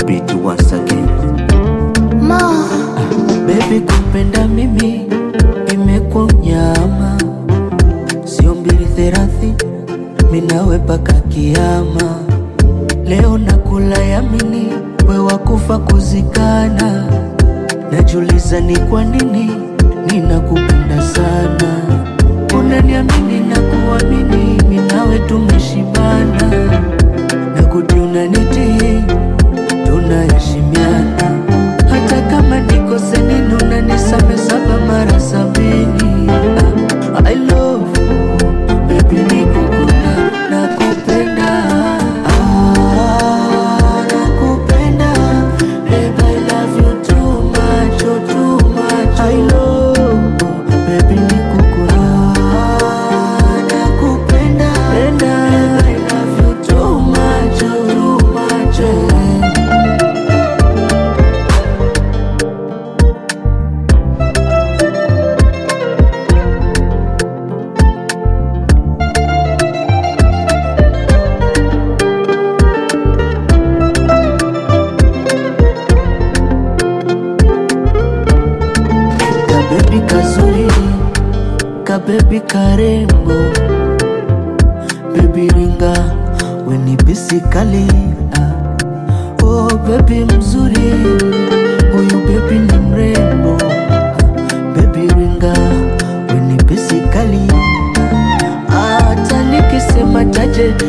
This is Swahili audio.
beat once again. Ma, Baby kupenda mimi imekuwa unyama, sio 2:30 minawe paka kiyama. Leo nakula yamini, we wakufa kuzikana. Najuliza ni kwa nini ninakupenda sana. Unaniamini na kuamini, minawe tumeshibana. Na kuti unanitii, tunaheshimiana. Hata kama nikose nini unanisame 7 mara 70. I love you, baby nikukuna, nakupenda. Nakupenda, baby I love you too much, oh too much. I love you, baby nikukuna, nakupenda. Baby I love you too much, oh too much. Kabebi kazuri, kabebi karembo, baby ringa weni bisikali. Oh baby mzuri, huyu baby ni mrembo. Baby ringa weni bisikali. Hata nikisema chache